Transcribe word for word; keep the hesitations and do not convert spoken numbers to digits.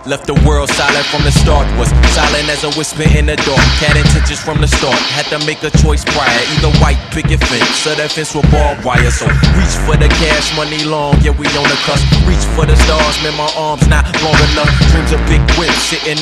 Left the world silent from the start. Was silent as a whisper in the dark. Had intentions from the start. Had to make a choice prior. Either white picket fence, so that fence with barbed wire. So reach for the cash, money long, yeah we on the cusp. Reach for the stars, man, my arms not long enough. Dreams of big whips, sitting